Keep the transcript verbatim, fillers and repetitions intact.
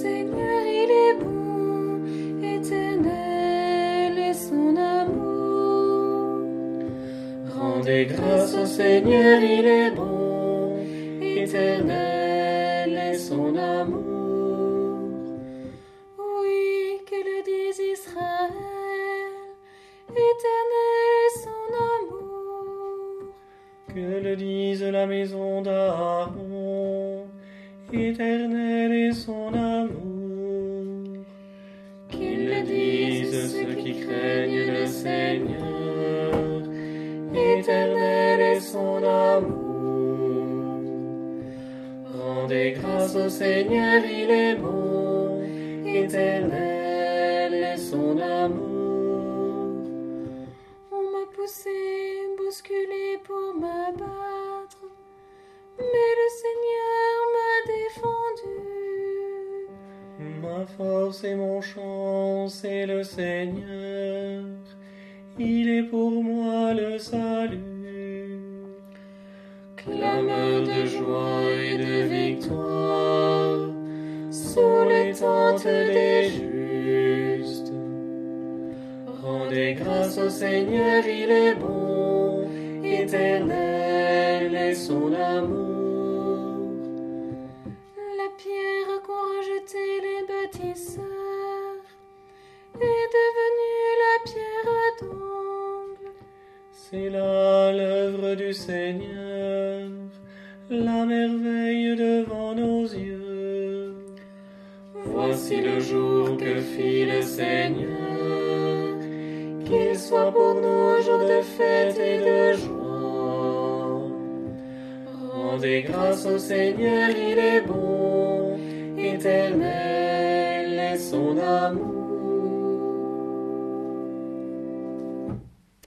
Seigneur, il est bon, éternel est son amour. Rendez grâce au Seigneur, il est bon, éternel est son amour. Oui, que le dise Israël, éternel est son amour. Que le dise la maison d'Aaron, éternel est son amour. Qu'ils le disent ceux qui craignent le Seigneur, éternel est son amour. Rendez grâce au Seigneur, il est bon, éternel est son amour. On m'a poussé, bousculé pour m'abattre, mais le Seigneur m'a défendu. Ma force et mon chant, c'est le Seigneur, il est pour moi le salut. Clameur de joie et de victoire, sous les tentes des justes. Rendez grâce au Seigneur, il est bon, éternel est son amour. La pierre qu'ont rejetée les bâtisseurs est devenue la pierre d'angle. C'est là l'œuvre du Seigneur, la merveille devant nos yeux. Voici le jour que fit le Seigneur, qu'il soit pour nous jour de fête et de joie. Rendez grâce au Seigneur, il est bon, éternel est son amour.